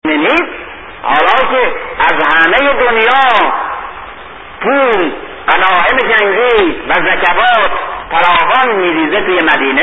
نیست، حالا که از همه دنیا پول، غنایم جنگی و زکوات فراوان میریزه توی مدینه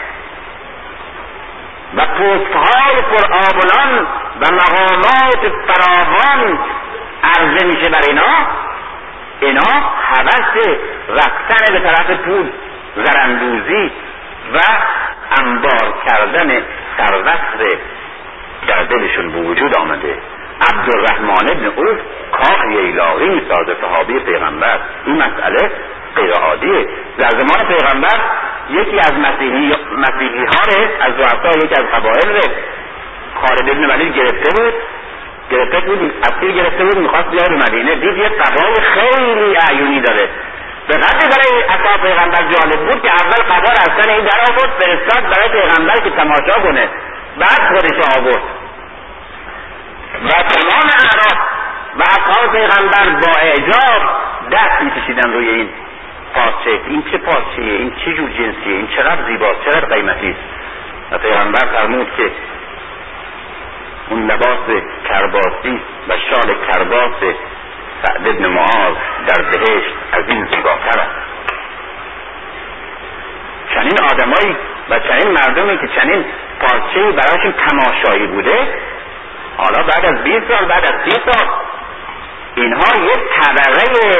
و پست‌های پرآبلان و مقامات فراوان عرضه میشه بر اینا هوس رفتن به طرف پول، زراندوزی و انبار کردن ثروت در دلشون به وجود آمده. عبدالرحمن ابن عوف کاخ ییلاقی میسازه، صحابی پیغمبر. این مسئله غیر عادیه. در زمان پیغمبر یکی از مسیحی ها از رؤسای یکی از قبایل خالد ابن ولید گرفته بود، اسیر گرفته بود، میخواست بیاره به مدینه. دید یه قبای خیلی اعیونی داره، به قدری برای اصحاب پیغمبر جالب بود که اول قبا را از سن این در آورد، فرستاد برای پیغمبر که تماشا کنه، بعد خودش آورد و تمام اعراب و اصحاب پیغمبر با اعجاب دست میکشیدن روی این پارچه. این چه پارچه‌ایه؟ این چه جور جنسیه؟ این چقدر زیباست، چقدر قیمتی است؟ و پیغمبر فرمود که اون لباس کرباسی و شال کرباس سعد بن معاذ در بهشت از این زیباتر است. چنین آدمایی و چنین مردمی که چنین پارچه‌ای برایشون تماشایی بوده، حالا بعد از 20 سال، بعد از 30 سال، اینها یک طبقه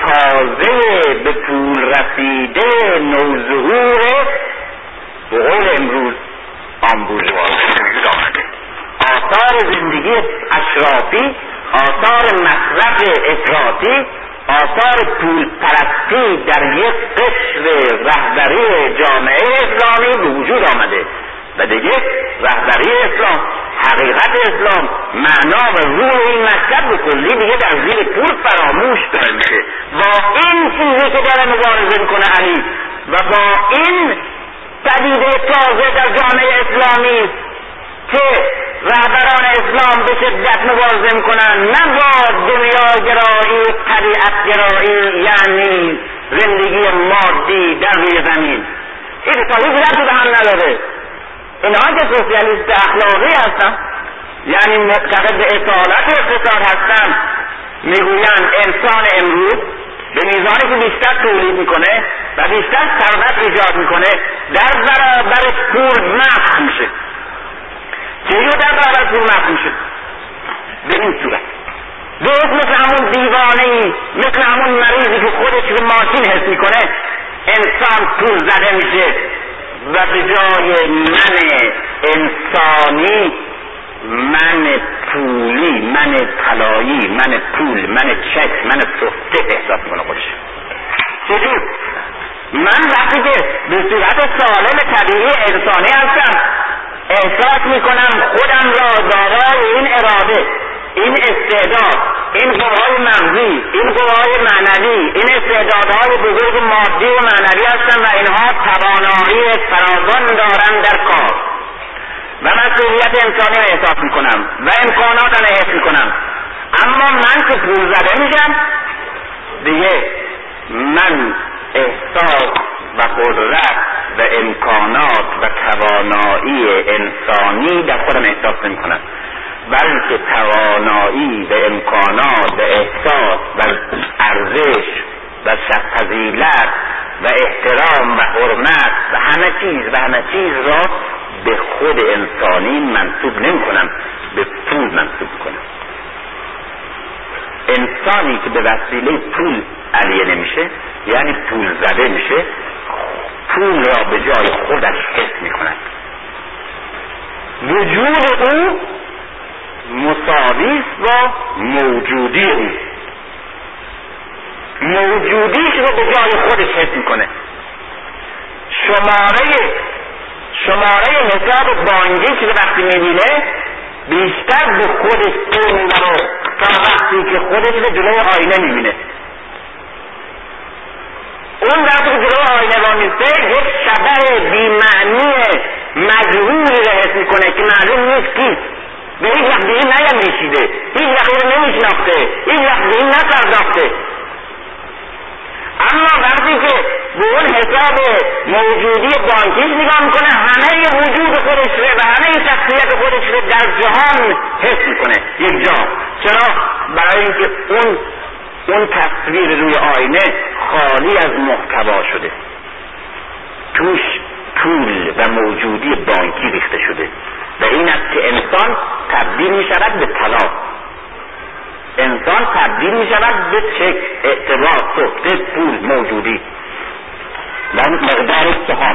تازه به پول رسیده نوظهور به قول امروز آمبورژوازی وجود آمده. آثار زندگی اشرافی، آثار مصرف افراطی، آثار پول پرستی در یک قشر رهبری جامعه اسلامی به وجود آمده و دیگه رهبری اسلام، حقیقت اسلام، معنا و روح این مکتب به کلی دیگه در زیر پول فراموش داره میشه. با این چیزی که داره مبارزه میکنه علی و با این پدیده تازه در جامعه اسلامی که رهبران اسلام به شدت مبارزه میکنن، نه با دنیا گرایی، طبیعت گرایی، یعنی زندگی مادی در روی زمین. این تا هیچ ربطی به هم نداره. اینها که سوسیالیست اخلاقی هستن، یعنی معتقد به اصالت اقتصاد هستن، میگویند انسان امروز به میزانی که بیشتر تولید میکنه و بیشتر ثروت ایجاد میکنه در برابر پول محو میشه. چجور در برابر پول محو میشه؟ به این صورت درست مثل همون دیوانه‌ای، مثل همون مریضی که خودش به ماشین حس میکنه، انسان پول زده میشه و به جای من انسانی، من پولی، من طلایی، من پول، من چک، من سفته احساس کنه خودش. چجور؟ من وقتی که به صورت سالم طبیعی انسانی هستم، احساس میکنم خودم را دارای این اراده، این استعداد، این قوای مغزی، این قوای معنوی، این استعدادهای بزرگ مادی و معنوی هستن و اینها توانایی فراوان دارن در کار و مسئولیت انسانی را احساس میکنم و امکانات را حس میکنم. اما من که پول زده میشم دیگه من احساس و قدرت و امکانات و توانایی انسانی در خودم احساس نمی کنم، بلکه توانایی و امکانات و احساس و ارزش و فضیلت و احترام و حرمت و همه چیز را به خود انسانی منسوب نمی کنم، به پول منسوب کنم. انسانی که به وسیله پول علیه نمیشه، یعنی پول زده میشه، پول را به جای خودش حس میکند. وجود او مساوی است با موجودی او، موجودیش رو به جای خودش حس میکنه. شماره حساب بانکی که وقتی میبینه بیشتر به خودش پول میبره تا وقتی که خودش رو جلوی آینه میبینه. اون وقتی که جلوی آینه با میسته یک شبه بی‌معنی مجهولی رو حس میکنه که معلوم نیست کیست، به هیچ وقت به این نیندیشیده، هیچ وقت رو نمیشناخته، هیچ وقت به این نپرداخته. اما وقتی که به اون حساب موجودی بانکیش نگاه میکنه، همه وجود خودش رو و همه شخصیت خودش رو در جهان حس میکنه. یک جا. چرا؟ برای اینکه اون تصویر روی آینه خالی از محتوا شده، توش پول و موجودی بانکی ریخته شده و این است که انسان تبدیل می شود به طلا، انسان تبدیل می شود به چک، اعتبار، سفته، پول، موجودی و مقدار سهام.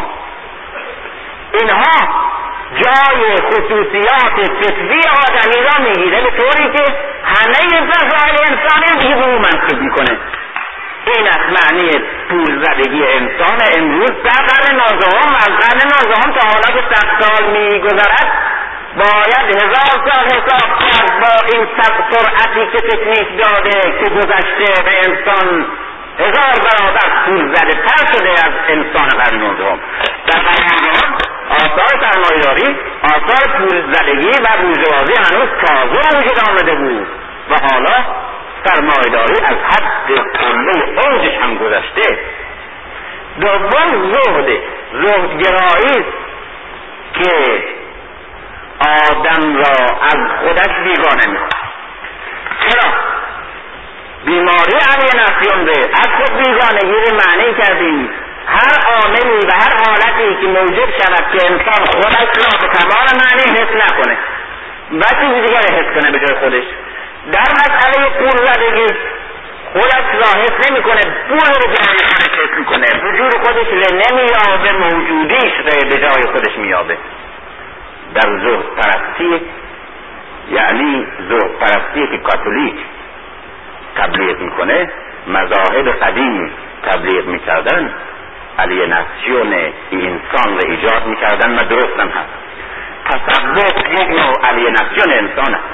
اینها جای خصوصیات فطری آدمی را میگیره به طوری که همه فضائل انسانی دیگه به اون منصوب میکنه. این است معنی پول زدگی انسان امروز در قرن 19 و از قرن 19 تا حالا که 100 سال میگذرد باید 1000 سال حساب کرد با این سرعتی که تکنیک داده که گذشته به انسان 1000 برابر پول زده تر شده از انسان قرن 19. در قرن 19 آثار سرمایه‌داری، آثار پول زدگی و بورژوازی هنوز تازه وجود آمده بود و حالا سرمایه‌داری از حد کله اوجش هم گذشته. دوم زهدگرایی که آدم را از خودش بیگانه می‌کند. چرا؟ بیماری الیناسیون از خود بیگانگی رو معنی کردیم هر عاملی و هر حالتی که موجب شود که انسان خودش را به تمام معنی حس نکنه و چیزی دیگر حس کنه به جای خودش. در مسئله پول زدگی خودش را حس نمی کنه، پول رو به جای خودش حس میکنه، وجود خودش رو نمیابه، موجودیش رو به جای خودش میابه. در زهد پرستی، یعنی زهد پرستی که کاتولیک تبلیغ میکنه، مذاهب قدیم تبلیغ میکردن، الیناسیون انسان رو ایجاد میکردن و درست هم هست. تصوف یک نوع الیناسیون انسان است.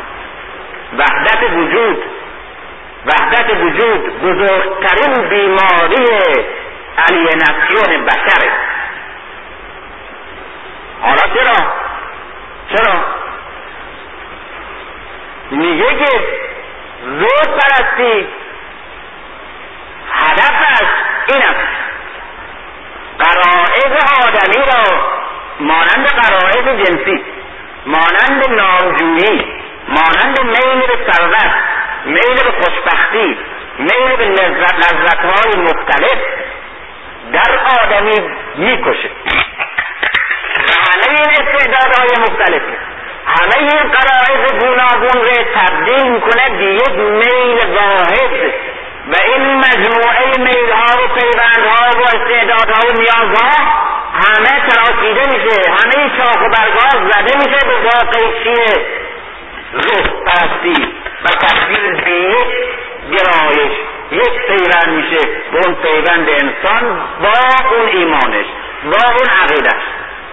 وحدت وجود بزرگترین بیماری الیناسیون بشره. حالا چرا؟ میگه که زهد پرستی هدفش این است غرایز آدمی را مانند غرایز جنسی، مانند نامجویی، مانند میل به ثروت، میل به خوشبختی، میل به لذت‌های مختلف در آدمی میکشه و همه این استعدادهای مختلف، همه این غرایز گوناگون را تبدیل میکنه به یک میل واحد و این مجموعه میلها و پیوندها و استعدادها و نیازها همه تراشیده میشه، همه چاق و برگاه زده میشه به واقع چیه؟ زهد پرستی و تبدیل به یک گرایش، یک پیوند میشه به اون پیوند انسان با اون ایمانش، با اون عقیدش.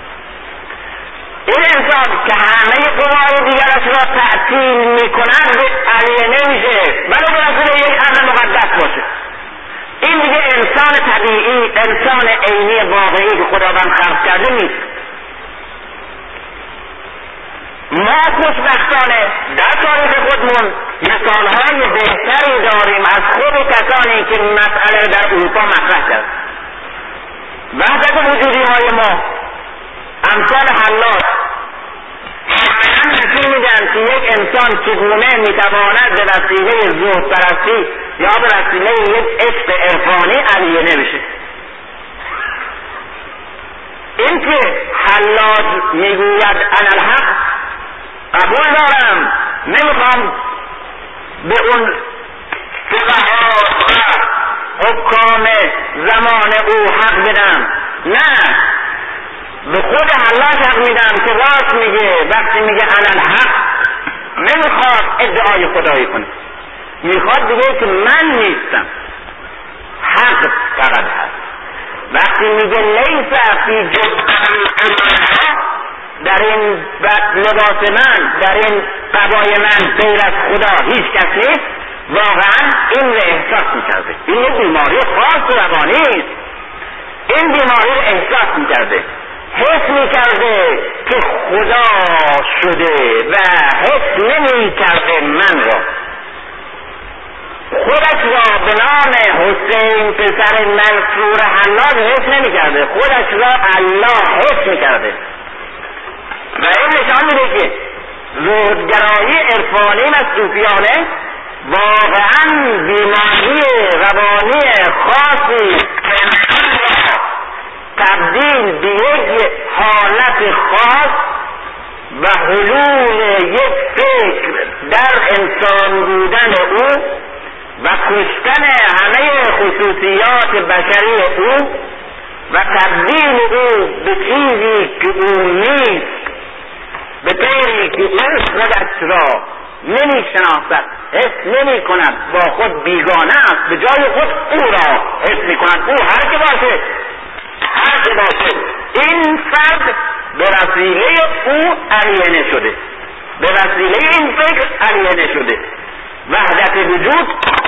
این انسان که همه قوای دیگرش را تعطیل میکند به الینه میشه ولی برسول یک امر مقدس باشه. این دیگه انسان طبیعی، انسان عینی واقعی که خداوند خلق کرده نیست. ما خوشبختانه در تاریخ خودمون مثالهای بهتری داریم از خود کسانی که مسئله در اروپا مطرح کرد. وحدت وجودی های ما امثال حلاج همین نشون میدن که یک انسان چگونه میتواند به وسیله زهد پرستی یا به وسیله یک عشق عرفانی الینه بشه. این که حلاج میگوید انا الحق قبول دارم، نمیخوام به اون فقها و حکام زمان او حق بدم، نه، به خود حلاج حق میدم که راست میگه وقتی میگه انا الحق. نمیخواد ادعای خدایی کنه، میخواد بگه که من نیستم، حق فقط هست. وقتی میگه لیس فی جثتی در این لباس من، در این قبای من غیر از خدا هیچ کس نیست، واقعا این رو احساس میکرده. این یه بیماری خاص روانی است. این بیماری رو احساس میکرده، حس میکرده که خدا شده و حس نمیکرده من را. خودش را به نام حسین پسر منصور حلاج حس نمیکرده، خودش را الله حس میکرده و این نشان میده که زهدگرایی عرفانی و صوفیانه واقعا بیماری روانی خاصی تبدیل به یک حالت خاص و حلول یک فکر در انسان بودن او و کشتن همه خصوصیات بشری او و تبدیل او به چیزی که او نیست، به طوری که او خودش را نمی شناسد، حس نمی کند، با خود بیگانه است، به جای خود او را حس می کند. او هر که باشه، هر که باشه، این فرد به وسیله او علیانه شده، به وسیله این فکر علیانه شده. وحدت وجود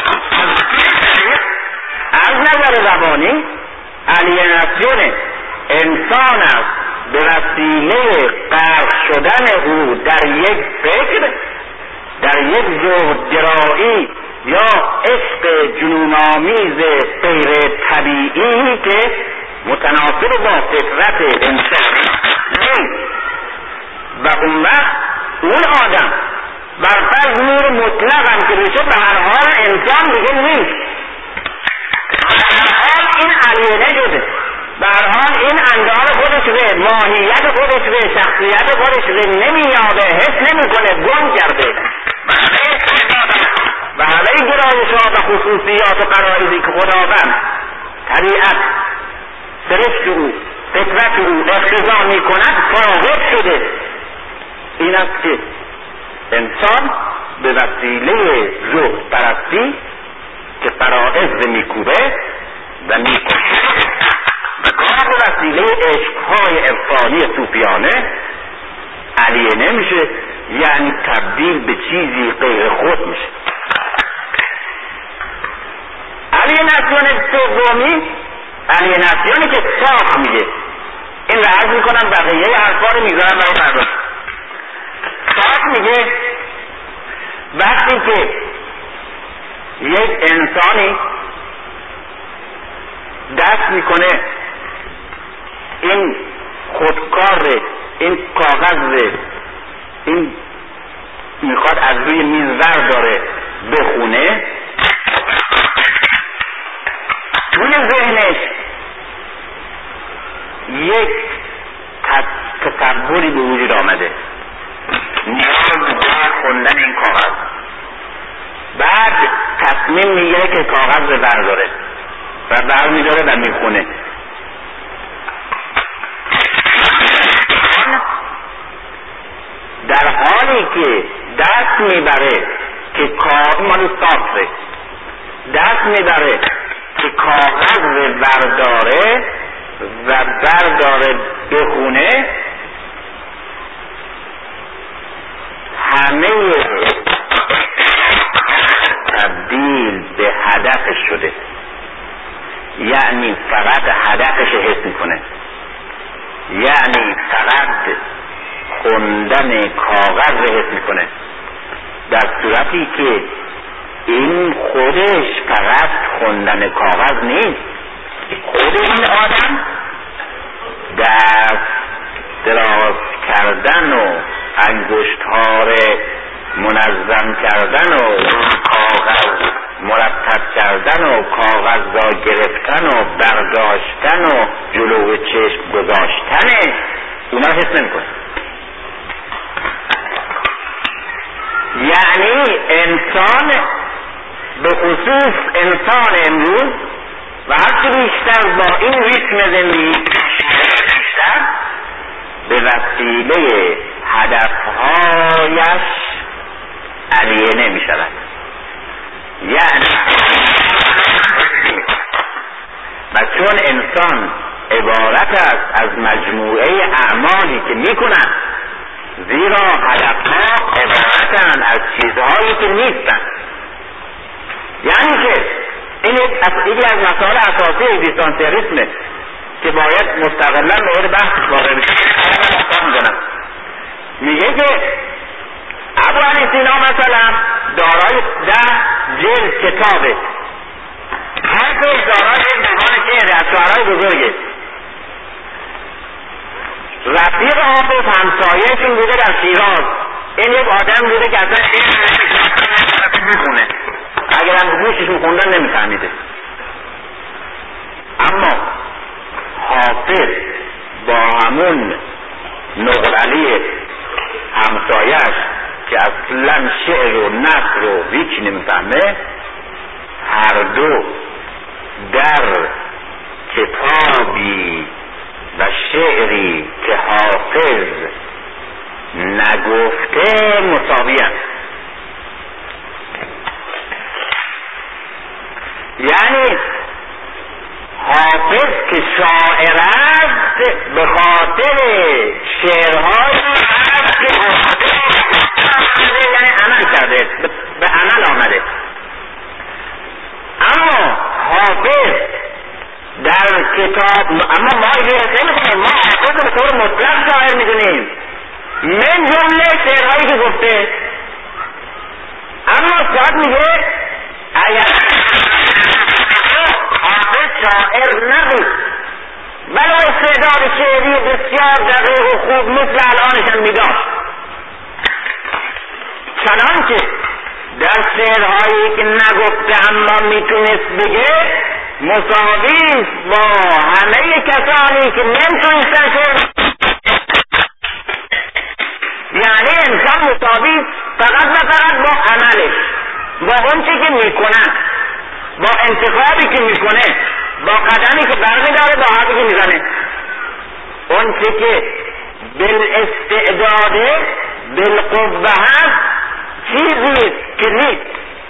از نظر روانی الیناسیون انسان است به وسیله غرق شدن او در یک فکر، در یک زهدگرایی یا عشق جنون‌آمیز غیر طبیعی که متناسب با فطرت انسانی نیست. و اون وقت اون آدم برفرض نور مطلق هم که بشه به هر حال انسان دیگه نیست، به هر حال این علیانه شده، به هر حال این اندام خودش به ماهیت خودش به شخصیت خودش به نمیابه، حس نمیکنه، گم کرده و همه گرایشات و خصوصیات و قرائزی که خداوند طبیعت سرشت او فطرت او اقتضا میکند فاقد شده. این است که انسان به وسیله زهد پرستی که فرائض میکوبه و میکشه و گاه به وسیله عشقهای عرفانی صوفیانه علیانه میشه، یعنی تبدیل به چیزی غیر خود میشه. الیناسیون سومی الیناسیونی که صاف میگه، این رو عرض میکنم بقیه حرفا رو میذارم برای مردم. صاف میگه وقتی که یک انسانی دست میکنه این خودکار، این کاغذ، این میخواد از روی میز داره بخونه، توی ذهنش یک تصوری به وجود آمده، نیاز به خوندن این کاغذ. بعد تصمیم میگیره که کاغذ رو برداره و برمیداره و میخونه. در حالی که دست میبره که مال صافه، دست میبره که کاغذ رو برداره و برداره بخونه، همه تبدیل به هدفش شده، یعنی فقط هدفش حس میکنه، یعنی فقط خوندن کاغذ رو حس میکنه، در صورتی که این خودش فقط خوندن کاغذ نیست. خود این آدم دست دراز کردن و انگشت‌ها رو منظم کردن و کاغذ مرتب کردن و کاغذ را گرفتن و برداشتن و جلو چشم گذاشتن، اونا حس نمی‌کنه. یعنی انسان، به خصوص انسان امروز و هرچی بیشتر با این ریتم زندگی بیشتر به وسیله هدفهایش علیانه می شود. یعنی و چون انسان عبارت است از مجموعه اعمالی که می کنند، زیرا هدفها عبارتند از چیزهایی که نیستند، یعنی که این یکی از مسائل اساسی اگزیستانسیالیسمه که باید مستقلا مورد بحث واقع بشه. میگه که ابو علی سینا مثلا دارای 10 جلد کتابه، هر که دارای یک دیوان شعر از شعرهای بزرگه. رفیق حافظ همسایه‌شون بوده در شیراز، این یک آدم بوده که اصلا این میخونه، اگر هم گوشش میخوندن نمیفهمیده. اما حافظ با همون نقرلی همسایش که اصلا شعر و نثر و هیچ نمیفهمه، هر دو در کتابی و شعری که حافظ نگفته مساوی است. یعنی حافظ که شاعر است به خاطر شعرهایی است که یعنی عمل کرده، به عمل آمده. اما حافظ در کتاب، اما ما اجازه نمی‌کنیم، ما حافظ به طور مطلق شاعر میدونیم من جمله شعرهایی که گفته. اما ساعت میگه اگر حافظ شاعر نبود بلا استعداد شعری بسیار دقیق و خوب مثل الانش هم میداشت، چنانکه در شعرهایی که نگفته اما میتونست بگه مساوی با همه کسانی که نمیتونستن شعر. یعنی انسان مساوی فقط و فقط با عملش، با اون چی که میکنه، با انتخابی که میکنه، با قدمی که برمیداره، با حرفی که میزنه. اون چی که بالاستعداده بالقوه هست چیزی که نیست.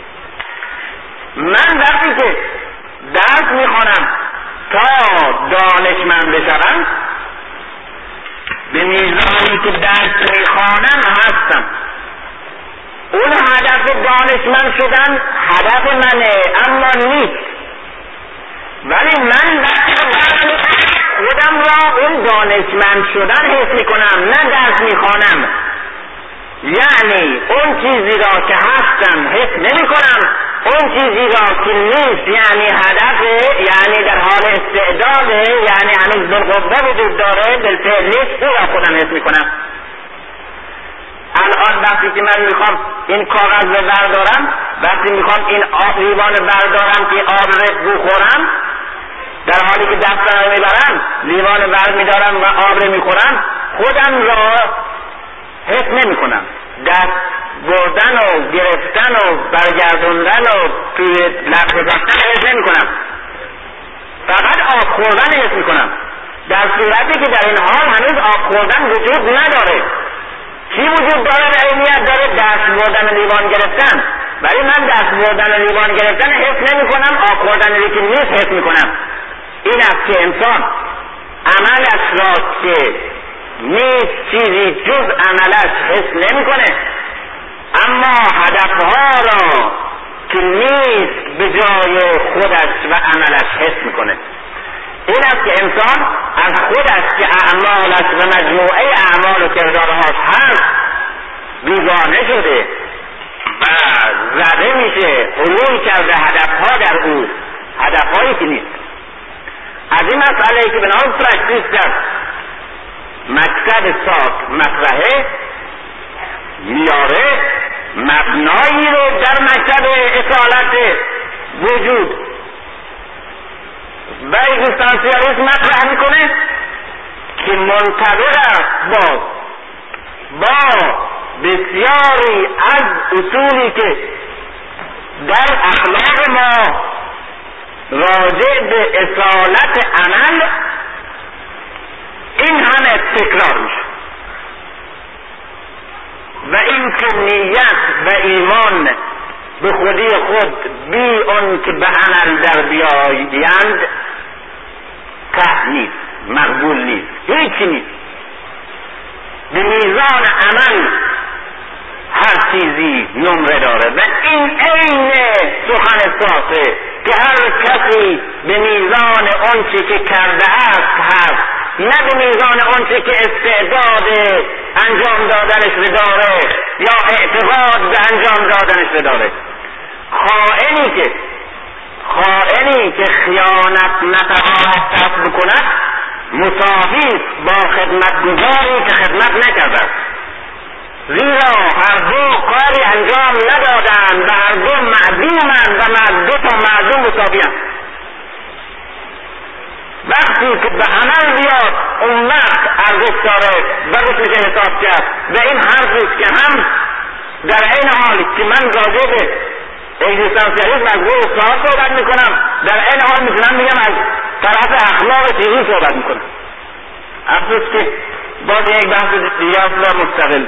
من وقتی که درس میخوانم تا دانشمند بشوم، به میزانی که درس میخوانم هستم. اون هدف دانشمند شدن هدف منه اما نیست. ولی من وقتی خودم را اون دانشمند شدن حس میکنم، نه درس میخوانم. یعنی اون چیزی را که هستم حس نمی کنم، اون چیزی را که نیست یعنی هدفه، یعنی در حال استعداده، یعنی هنوز بالقوه وجود داره، بالفعل نیست، او را خودم حس می کنم. الان وقتی که من میخوام این کاغذ رو بردارم، وقتی میخوام این لیوان بردارم که آب رو بخورم، در حالی که دستم رو میبرم لیوان بر میدارم و آب رو میخورم، خودم را حس نمی کنم. دست بردن و گرفتن و برگردوندن و توی لب گذاشتن حس نمی کنم، فقط آب خوردن حس می کنم. در صورتی که در این حال هنوز آب خوردن وجود نداره. چی وجود داره؟ عینیت داره دست بردن و لیوان گرفتن، ولی من دست بردن و لیوان گرفتن حس نمی کنم، آب خوردن که نیست حس می کنم. این است که انسان عملش را که نیست چیزی جز عملش حس نمی کنه، اما هدفها را که نیست به جای خودش و عملش حس میکنه. این است که انسان از خودش که اعمالش و مجموعه اعمال و کردارهاش هست بیگانه شده و زده میشه، حلول کرده هدفها در او، هدفهایی که نیست. از این مسئله که به نام پرکتیس در مکتب ساک مطرحه میاره، مبنایی رو در مکتب اصالت وجود و اگزیستانسیالیسم مطرح میکنه که منطبق است با بسیاری از اصولی که در اخلاق ما راجع به اصالت عمل این همه تکرار میشه. و این که نیت و ایمان به خودی خود بی اون که به عمل در بیایند ته نیست، مقبول نیست، هیچی نیست. به میزان عمل هر چیزی نمره داره و این عین سخن صافه که هر کسی به میزان اون چی که کرده است هست، نه به میزان اون چی که استعداد انجام دادنش رو داره یا اعتقاد به انجام دادنش رو داره. خائنی که خیانت نتواند کسب کند مساوی با خدمتگزاری که خدمت نکرده. زیرا هر دو کاری انجام ندادند و هر دو معدومند و دو تا معدوم مساوی‌اند. وقتی که به عمل بیاد اون وقت ارزش داره و روش میشه حساب کرد. و این حرفیست که هم در این حالی که من راجع به اگزیستانسیالیسم از روی اصلاحات صحبت میکنم، در این حال میتونم بگم از طرف اخلاق چیزی صحبت میکنم. افسوس که باز یک بحث دیگه و مستقل.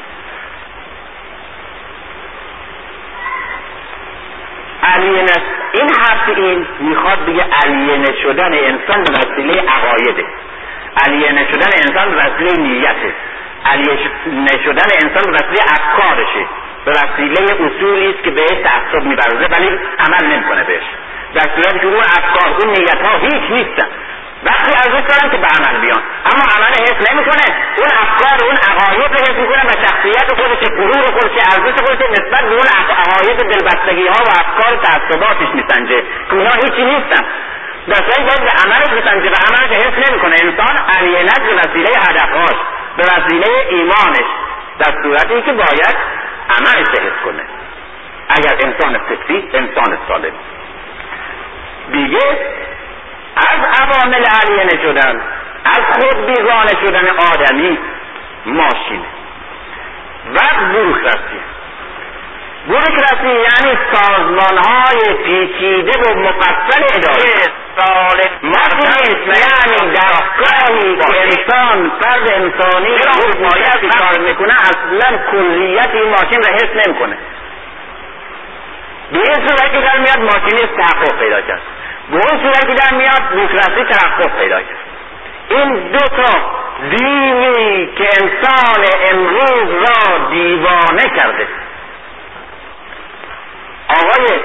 این حرف این میخواد بگه الینه شدن انسان به وسیله عقایده، الینه شدن انسان به وسیله نیته، الینه شدن انسان به وسیله افکارشه، به وسیله اصولی است که بهش تعصب می‌ورزه ولی عمل نمی‌کنه بهش، در صورتی که اون افکار اون نیت‌ها هیچ نیستن. وقتی ارزش دارن که به عمل بیان، اما عمل حس نمی‌کنه، اون افکار اون عقاید رو حس می‌کنه و شخصیت خودش، غرور خودش، ارزش خودش نسبت به اون عقاید دلبستگی‌ها و افکار تعصباتش میسنجه که اونها هیچی نیستن. در صورتی باید به عملش میسنجه و عملش حس نمی‌کنه. انسان الینه به وسیله هدف‌هاش، به وسیله ایمانش، در صورتی که باید عملش حس کنه. اگر انسان فطری، انسان سالم دیگه از عوامل الینه شدن، از خود بیگانه شدن آدمی، ماشین و بوروکراسی یعنی سازمان‌های پیچیده و مفصل اداره. ماشینیسم یعنی دستگاهی که انسان، فرد انسانی باید کار میکنه، اصلا کلیت این ماشین را حس نمیکنه. به این صورت که در میاد ماشینیست تحقق پیدا کرد، به اون صورت که در میاد بوروکراسی تحقق پیدا کرد. این دو تا دیوی که انسان امروز را دیوانه کرده. آقای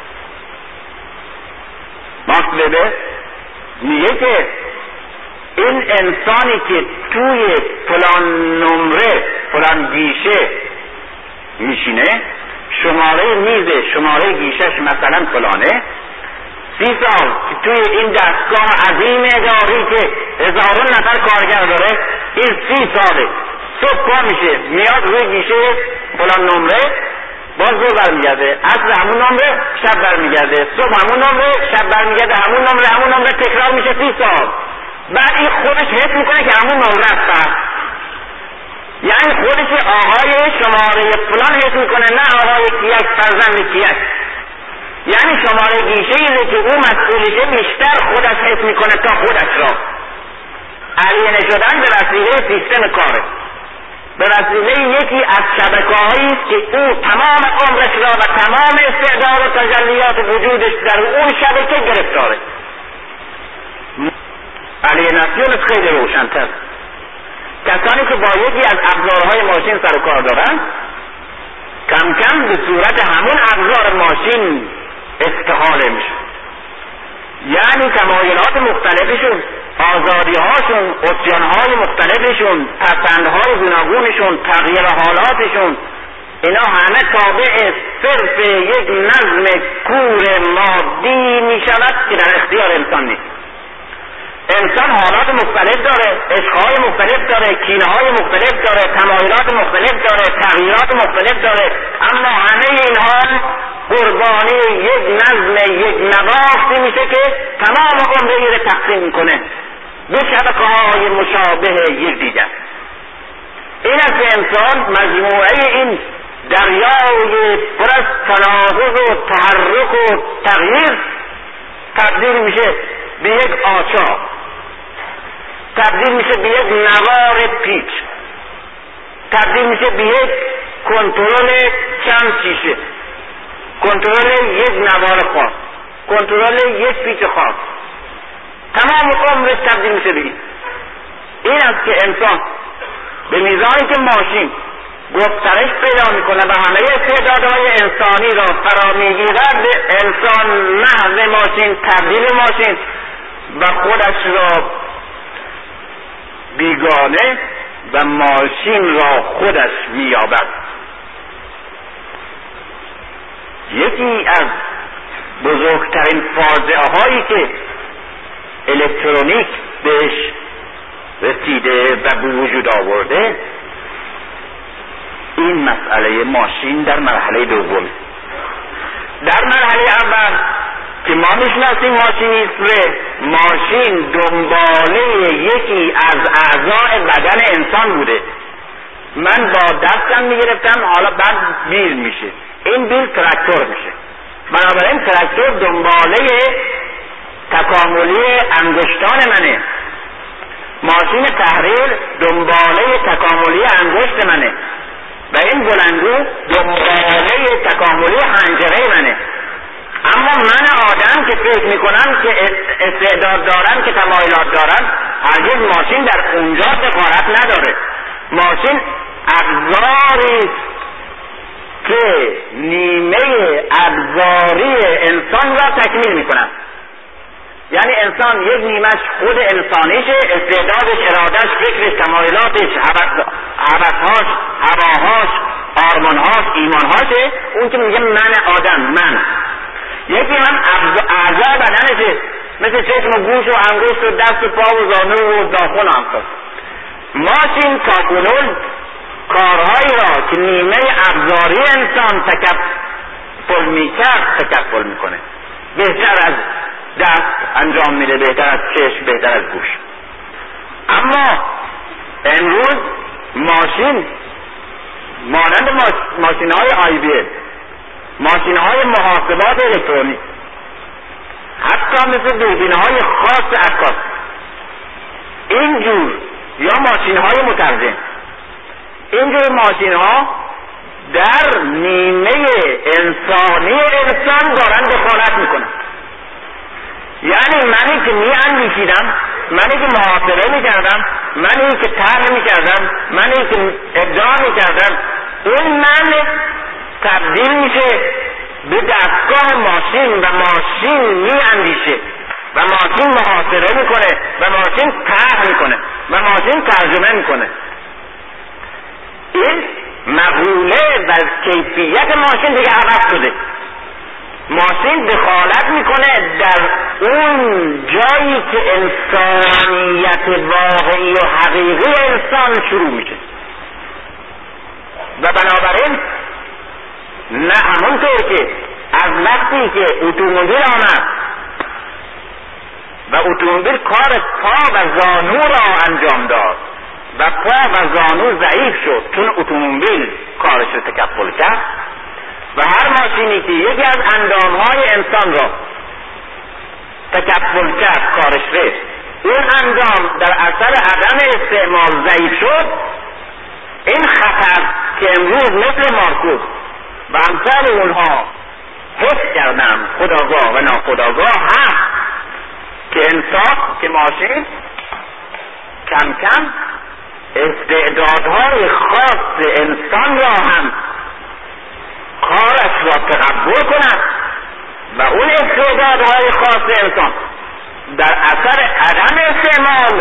ماکس وبر میگه که این انسانی که توی فلان نمره فلان گیشه میشینه، شماره میزه، شماره گیشش مثلا فلانه، 30 سال که توی این دستگاه عظیم اداری که هزاران نفر کارگر داره، این 30 ساله صبح پا میشه میاد روی گیشه فلان نمره، باز رو برمیگرده، عصر همون نمره، شب برمیگرده، صبح همون نمره، شب برمیگرده، همون نمره تکرار میشه 30 سال. بعد این خودش حس میکنه که همون نمره است. یعنی خودش آقای شماره فلان حس میکنه، نه آقای کیک، فرزند کیک. یعنی شماره گیشه‌ایه که او مسئولیشه بیشتر خودش حس میکنه تا خودش را. الینه شدن به وسیله سیستم کاره، به وسیله یکی از شبکه‌هایی است که او تمام عمرش را و تمام استعداد و تجلیات وجودش در اون شبکه گرفتاره. الیناسیون خیلی روشن‌تر. کسانی که با یکی از ابزارهای ماشین سر و کار دارن، کم کم به صورت همون ابزار ماشین استحاله میشه. یعنی تمایلات مختلفشون، آزادی‌هاشون، عصیان‌های مختلفشون، پسندهای گوناگونشون، تغییر حالاتشون، اینا همه تابع صرف یک نظم کور مادی میشود که در اختیار انسان نیست. انسان حالات مختلف داره، عشق‌های مختلف داره، کینه‌های مختلف داره، تمایلات مختلف داره، تغییرات مختلف داره، اما همه اینها قربانی یک نظم، یک نواختی میشه که تمام عمر رو تقسیم میکنه به شبکه‌های مشابه یکدیگر. این است که انسان مجموعه این دریای پر از تناقض و تحرک و تغییر تبدیل میشه به یک آچار، تبدیل میشه به یک نوار پیچ، تبدیل میشه به یک کنترل چند شیشه، کنترل یک نوار خاص، کنترل یک پیچ خاص، تمام عمرش تبدیل میشه به این است که انسان به میزانی که ماشین گسترش پیدا میکنه و همه استعدادهای انسانی را فرا میگیرد، انسان محض ماشین، تبدیل ماشین و خودش را بیگانه و ماشین را خودش مییابد. یکی از بزرگترین فاجعه هایی که الکترونیک بهش رسیده و به وجود آورده این مسئله ماشین در مرحله دوم. در مرحله اول که ما میشناسیم ماشین دنباله یکی از اعضای بدن انسان بوده. من با دستم میگرفتم، حالا بعد بیل میشه، این بیل تراکتور میشه. بنابراین تراکتور دنباله تکاملی انگشتان منه، ماشین تحریر دنباله تکاملی انگشت منه و این بلندگو دنباله تکاملی حنجره منه. اما من آدم که فکر میکنم که استعداد دارم، که تمایلات دارم، هرگز ماشین در اونجا دخالت نداره. ماشین ابزاری که نیمه ابزاری انسان را تکمیل میکنن. یعنی انسان یک نیمش خود انسانیشه، استعدادش، ارادش، فکرش، تمایلاتش، هوسهاش، هواهاش، آرمانهاش، ایمانهاشه. اون که میگه من آدم، من. یکی هم اعضای بدنشه، مثل چشم و گوش و انگشت و دست و پا و زانو و داخل و همساز. ماشین تاکنون کارهایی را که نیمه ابزاری انسان تکفل میکرد تکفل میکنه. بهتر از دست انجام میده، بهتر از چشم، بهتر از گوش. اما امروز ماشین مانند ماشین های IBM، ماشین های محاسبات الکترونیک، حتی مثل دوربین های خاص عکاس، اینجور یا ماشین های مترجم، اینجور ماشین ها در نیمه انسانی انسان دارن دخالت میکنن. یعنی منی که میاندیشیدم، منی که محاسبه میکردم، منی که طرح میکردم، منی که ابداع میکردم، اون من تبدیل میشه به دستگاه ماشین و ماشین میاندیشه و ماشین محاسبه میکنه و ماشین طرح میکنه و ماشین ترجمه میکنه. این مقوله و کیفیت ماشین دیگه عوض شده. ماشین دخالت میکنه در اون جایی که انسانیت واقعی و حقیقی انسان شروع میشه و بنابراین نه همونطور که از وقتی که اتومبیل آمد و اتومبیل کار پا و زانو را انجام داد و پا و زانو ضعیف شد چون اتومبیل کارش رو تکفل کرد و هر ماشینی که یکی از اندامهای انسان را تکفل کرد کارش رسید، اون اندام در اثر عدم استعمال ضعیف شد. این خطر که امروز مثل مارکوس و امثال اونها حس کردن خودآگاه و ناخودآگاه هست که انسان که ماشین کم کم استعدادهای خاص انسان را هم کارش را تقبل کند و اون استعدادهای خاص انسان در اثر عدم استعمال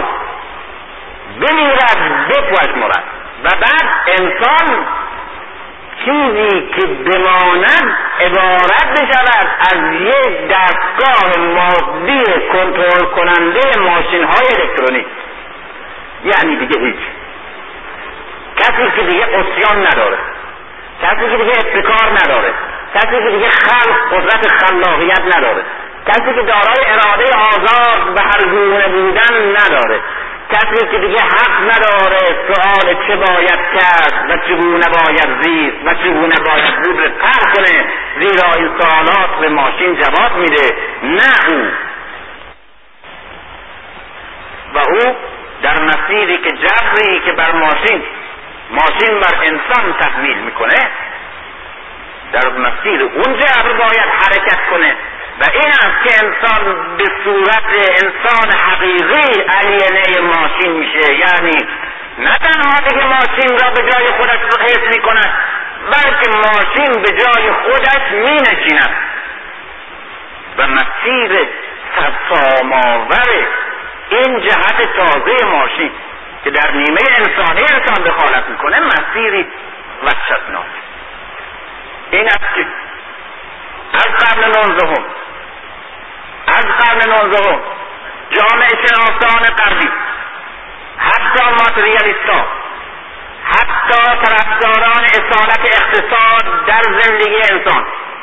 بمیرد، بپژمرد و بعد انسان چیزی که بماند عبارت بشود از یک دستگاه مادی کنترل کننده ماشین های الکترونیک. یعنی دیگه هیچ کسی که دیگه عصیان نداره، کسی که دیگه ابتکار نداره، کسی که دیگه قدرت خلاقیت نداره، کسی که دارای اراده آزاد و هر گونه بودن نداره، کسی که دیگه حق نداره سؤال چه باید کرد و چگونه باید زیست و چگونه باید بود رو طرح کنه، زیرا این سوالات به ماشین جواب میده. نه او در مسیری که جبری که بر ماشین بر انسان تحمیل میکنه، در مسیر اون جبر باید حرکت کنه و این است که انسان به صورت انسان حقیقی علینه ماشین میشه. یعنی نه تنها دیگه ماشین را به جای خودش حفظ میکند، بلکه ماشین به جای خودش مینشیند و مسیر سرسام‌آور این جهت تازه ماشین که در نیمه انسانی انسان دخالت میکنه مسیری وحشتناک. این است که از قرن 19 جامعه شناسان غربی، حتی ماتریالیست‌ها، حتی طرفداران اصالت اقتصاد در زندگی انسان،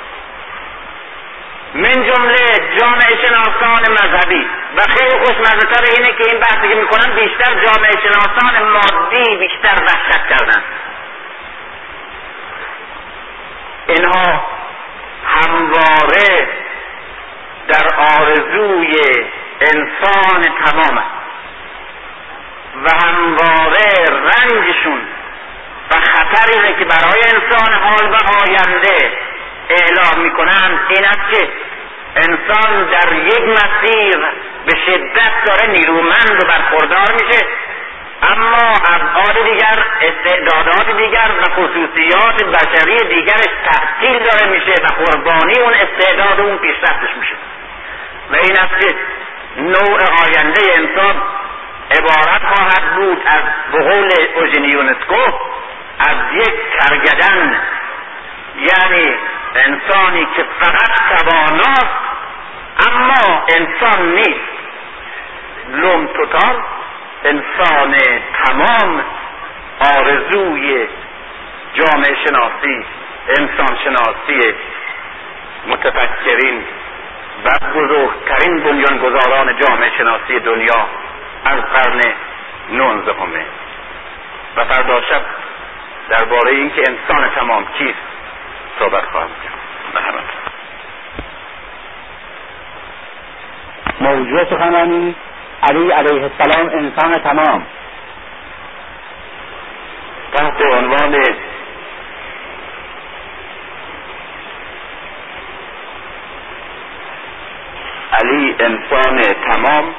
من جمله جامعه شناسان مذهبی، و خیلی خوشمزه‌تر اینه که این بحثی که میکنن بیشتر جامعه شناسان مادی بیشتر وحشت کردن. اینها همواره در آرزوی انسان تمام است و همواره رنجشون و خطر اینه که برای انسان حال و آینده اعلام میکنن این است که انسان در یک مسیر به شدت داره نیرومند و برخوردار میشه، اما ابعاد دیگر، استعدادات دیگر و خصوصیات بشری دیگرش تعطیل داره میشه و قربانی اون استعداد اون پیشرفتش میشه. و این است که نوع آینده انسان عبارت خواهد بود از، به قول اوژنی یونسکو، از یک کرگدن، یعنی انسانی که فقط تواناست اما انسان نیست، لوم توتال، انسان تمام، آرزوی جامعه شناسی، انسان شناسی متفکرین و بزرگترین بنیانگذاران جامعه شناسی دنیا از قرن 19 و فردا شب درباره این که انسان تمام کیست صحبت خواهم کرد. مرحمت. موضوع سخنرانی علی علیه السلام، انسان تمام، تحت عنوان علی انسان تمام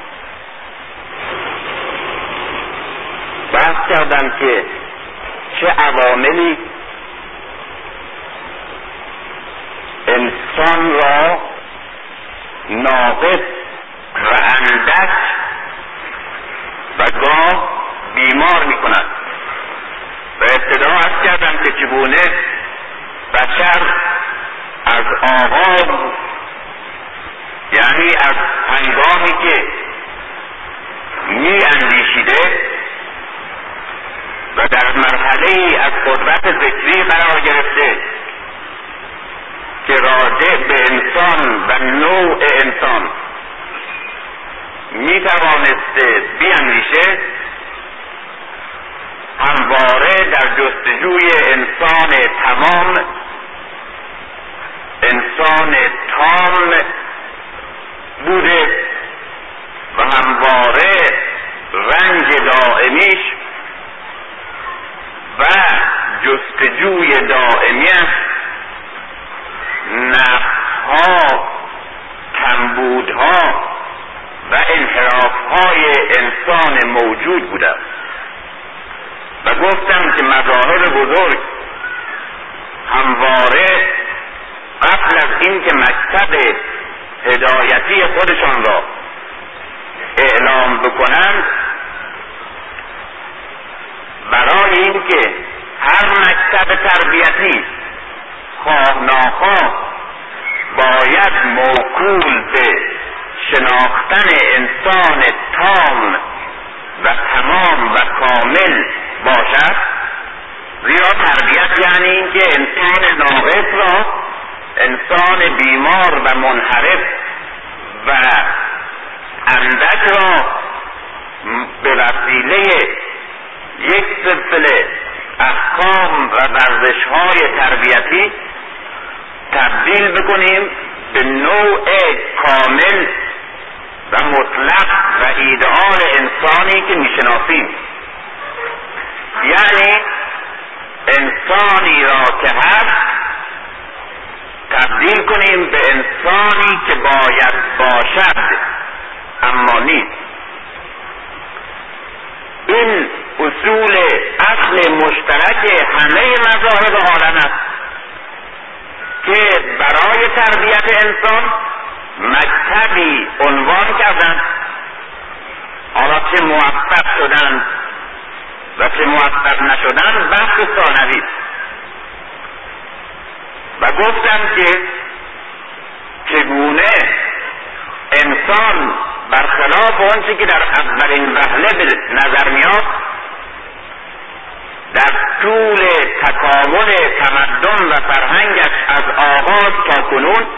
بحث کردم که چه عواملی انسان را ناقص و اندک و گاه بیمار می کند و ابتدا عرض کردم که چگونه بشر از آغاز، یعنی از هنگامی که می اندیشیده و در مرحله از قدرت فکری قرار گرفته که راجع به انسان و نوع انسان می توانسته بیاندیشه، همواره در جستجوی انسان تمام، انسان تام بوده و همواره رنج دائمیش و جستجوی دائمیش نقص‌ها، کمبودها و انحراف‌های انسان موجود بوده و گفتم که مذاهب بزرگ همواره قبل از این که مکتب هدایتی خودشان را اعلام بکنند، برای این که هر مکتب تربیتی خواه ناخواه باید موکول به شناختن انسان تام و تمام و کامل باشد، زیرا تربیت یعنی این که انسان ناقص را، انسان بیمار و منحرف و اندک را به وسیله یک سلسله احکام و ورزش‌های تربیتی تبدیل بکنیم به نوع کامل و مطلق و ایدئال انسانی که میشناسیم، یعنی انسانی را که هست تبدیل کنیم به انسانی که باید باشد اما نیست. این اصول اصل مشترک همه مذاهب عالم است که برای تربیت انسان مکتبی عنوان کردند. حالا چه موفق شدند و چه موفق نشدند بحث ثانوی است. و گفتم که چگونه انسان برخلاف آنچه که در اولین وهله به نظر میاد در طول تکامل تمدن و فرهنگش از آغاز تا کنون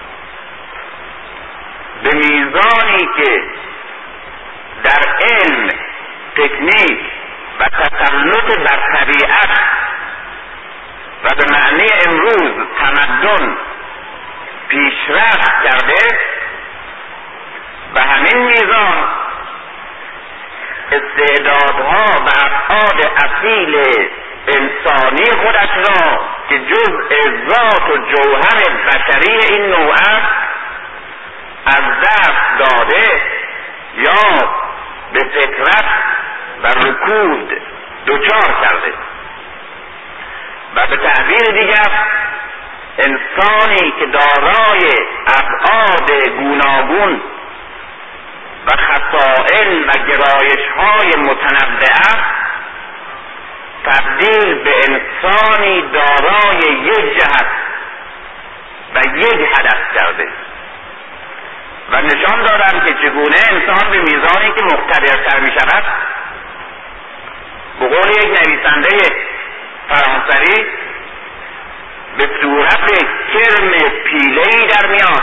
به میزانی که در علم، تکنیک و تسلط بر طبیعت و به معنی امروز تمدن پیشرفت کرده، به همین میزان استعدادها و ابعاد اصیل انسانی خودش را که جزء ذات و جوهر بشری این نوع است از دست داده یا به فطرت و رکود دچار کرده و به تعبیر دیگر انسانی که دارای ابعاد گوناگون و خصائل و گرایش‌های متنوع است تبدیل به انسانی دارای یک جهت و یک هدف کرده و نشان دادم که چگونه انسان به میزانی که مقتدرتر می شود، به قول یک نویسنده فرانسوی، به صورت کرم پیله‌ای در میاد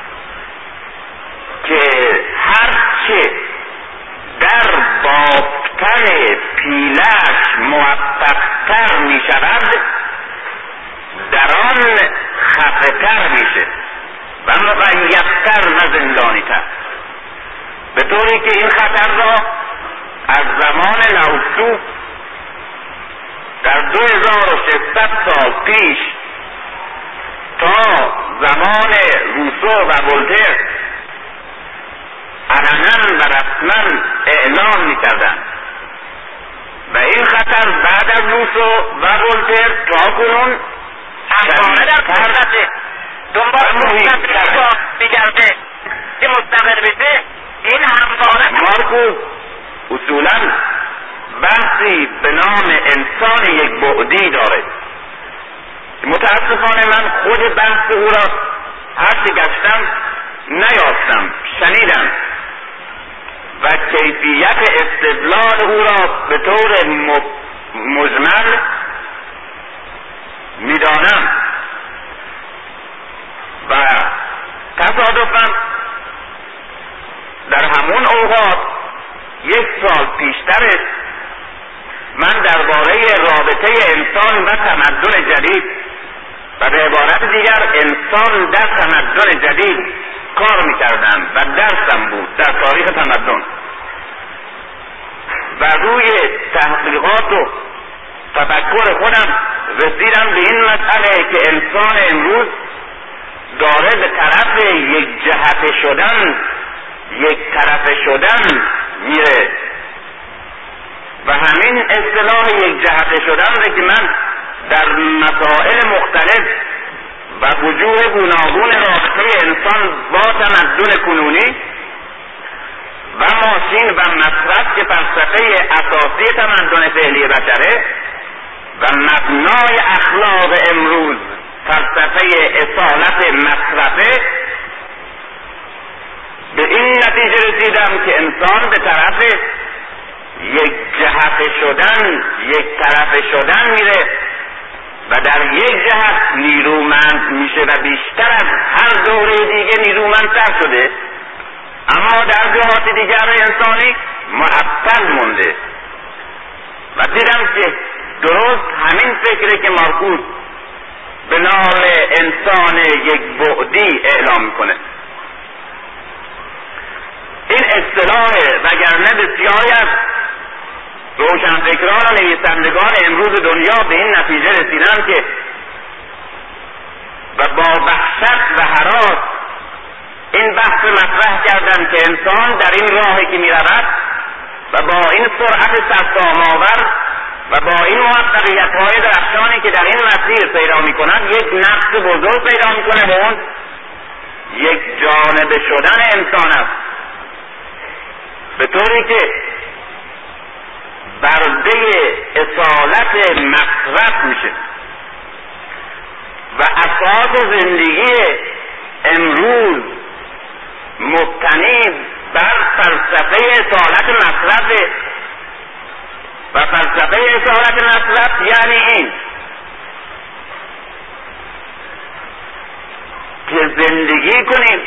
که هرچه در بافتن پیله‌اش موفق‌تر می شود در آن خفه‌تر میشه و مقیدتر و زندانی‌تر، به طوری که این خطر را از زمان لاوتسو در 2600 سال پیش تا زمان روسو و ولتر علنا و رسما اعلام می‌کردند و این خطر بعد از روسو و ولتر تا کنون همواره در فرصت دنبال مستقل می‌گرده که مستقل بشه. این همواره مارکوس اصولاً بحثی به نام انسان یک بعدی داره. متاسفانه من خود بحث او را هر چه گشتم نیافتم، شنیدم و کیفیت استدلال او را به طور مجمل میدانم و تصادفاً در همون اوقات 1 سال پیشتر من درباره رابطه انسان و تمدن جدید و به عبارت دیگر انسان در تمدن جدید کار میکردم و درسم بود در تاریخ تمدن و روی تحقیقات و تفکر خودم رسیدم به این مسئله که انسان امروز داره به طرف یک جهت شدن، یک طرف شدن میره و همین اصطلاح یک جهت شدن را که من در مسائل مختلف و وجوه گوناگون رابطه انسان با تمدن کنونی و ماشین و مصرف که فلسفه اساسی تمدن فعلی بشره و مبنای اخلاق امروز فلسفه اصالت مصرفه، به این نتیجه رسیدم که انسان به طرف یک جهت شدن، یک طرف شدن میره و در یک جهت نیرومند میشه و بیشتر از هر دوره دیگه نیرومندتر شده، اما در جهات دیگر انسانی معطل مونده و دیدم که درست همین فکره که مارکوس به نام انسان یک بعدی اعلام میکنه. این اصطلاح وگرنه بسیاری از روشنفکران و نویسندگان امروز دنیا به این نتیجه رسیدن که و با وحشت و هراس این بحث مطرح کردن که انسان در این راهی که می رود و با این سرعت سرسام‌آور و با این موفقیت‌های درخشانی که در این مسیر پیدا می کند یک نقص بزرگ پیدا می کنه و اون یک جانبه شدن انسان است، به طوری که برده اصالت مصرف میشه و اساس زندگی امروز مبتنی بر فلسفه اصالت مصرف و و فلسفه اصالت مصرف یعنی این که زندگی کنیم،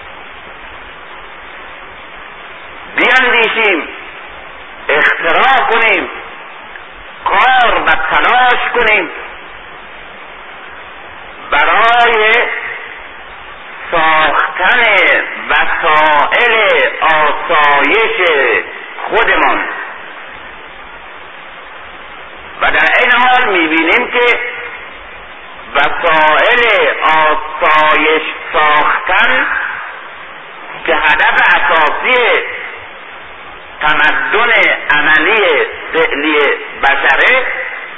بیاندیشیم، اختراع کنیم، کار و تلاش کنیم برای ساختن وسایل آسایش خودمان. و در این حال میبینیم که وسایل آسایش ساختن که هدف اساسی تمدن عملی فعلی بشره،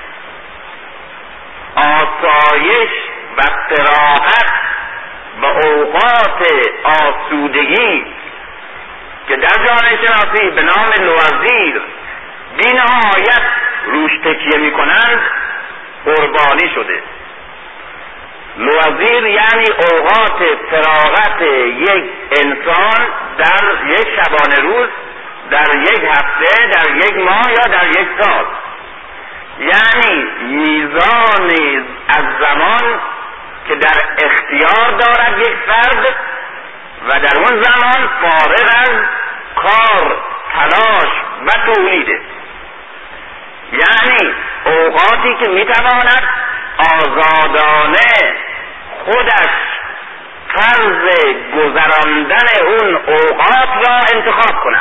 آسایش و استراحت و اوقات آسودگی که در جامعه شناسی به نام لوازیر بی نهایت روش تکیه می کنند قربانی شده. لوازیر یعنی اوقات فراغت یک انسان در یک شبانه روز، در یک هفته، در یک ماه یا در یک سال، یعنی میزانی از زمان که در اختیار دارد یک فرد و در اون زمان فارغ از کار، تلاش و تولیده، یعنی اوقاتی که میتواند آزادانه خودش طرز گذراندن اون اوقات را انتخاب کند.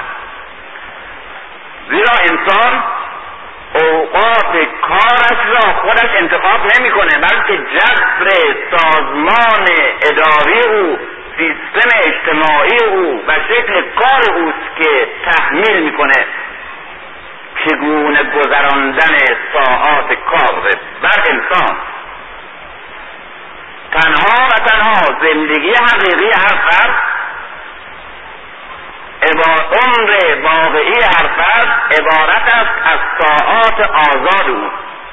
زیرا انسان اوقات کارش را خودش انتخاب نمی کنه، بلکه جبر سازمان اداری او، سیستم اجتماعی او و شکل کار اوست که تحمیل میکنه چگونه گذراندن ساعات کار بر انسان. تنها و تنها زندگی حقیقی هر فرد، عمر واقعی هر فرد عبارت است از ساعات آزاد او،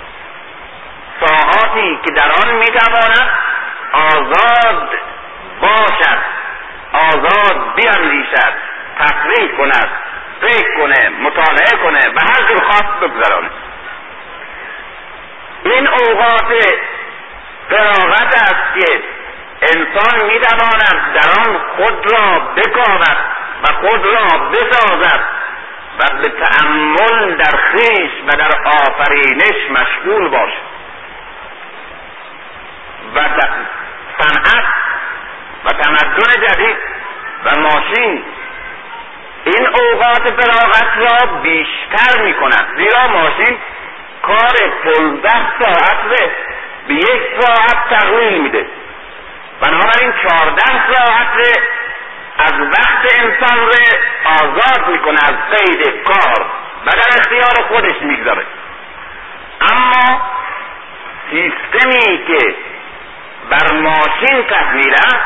ساعاتی که در آن میتواند آزاد باشد، آزاد بیاندیشد، تفریح کند، فکر کنه، مطالعه کنه و هر جور خواست بگذراند. این اوقات فراغت است که انسان میتواند در آن خود را بکاود و خود را بسازد و به تأمل در خویش و در آفرینش مشغول باشد و صنعت و تمدن جدید و ماشین این اوقات فراغت را بیشتر می کند، زیرا ماشین کار 15 ساعت را به 1 ساعت تقلیل میده. بنابراین 14 ساعت را از وقت انسان را آزاد میکنه از قید کار و در اختیار خودش میگذاره. اما سیستمی که بر ماشین تحمیل است،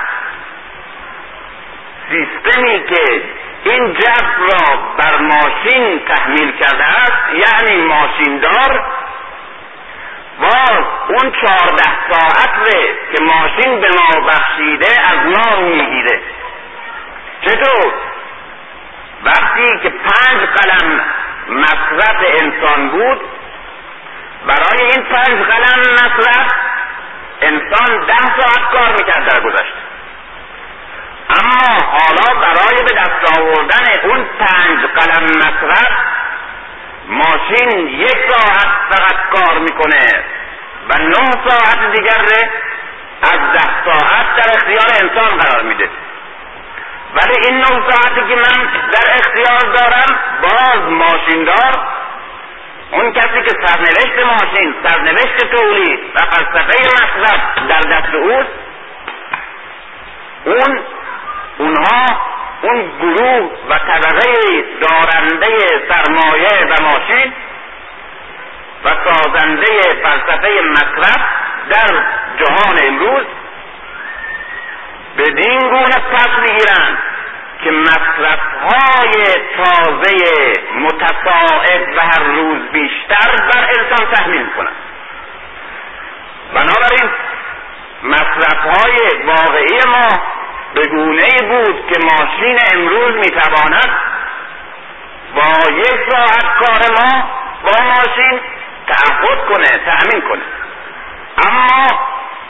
سیستمی که این جبر را بر ماشین تحمیل کرده است، یعنی ماشیندار، باز اون 14 ساعت را که ماشین به ما بخشیده از ما میگیره. چطور؟ وقتی که 5 قلم مصرف انسان بود، برای این 5 قلم مصرف انسان 10 ساعت کار میکرد در گذشته. اما حالا برای به دست آوردن اون 5 قلم مصرف ماشین 1 ساعت فقط کار میکنه و 9 ساعت دیگر از 10 ساعت در اختیار انسان قرار میده. ولی این 9 ساعتی که من در اختیار دارم، باز ماشیندار، اون کسی که سرنوشت ماشین، سرنوشت تولید و فلسفه مصرف در دست اوست، اون گروه و طبقه دارنده سرمایه و ماشین و سازنده فلسفه مصرف در جهان امروز بدین گونه پس میگیرند که مصرف‌های تازه متصاعد و هر روز بیشتر بر انسان تحمیل کنند. بنابراین مصرف‌های واقعی ما به گونه‌ای بود که ماشین امروز میتواند با 1 ساعت کار ما با ماشین تعهد کنه، تأمین کنه. اما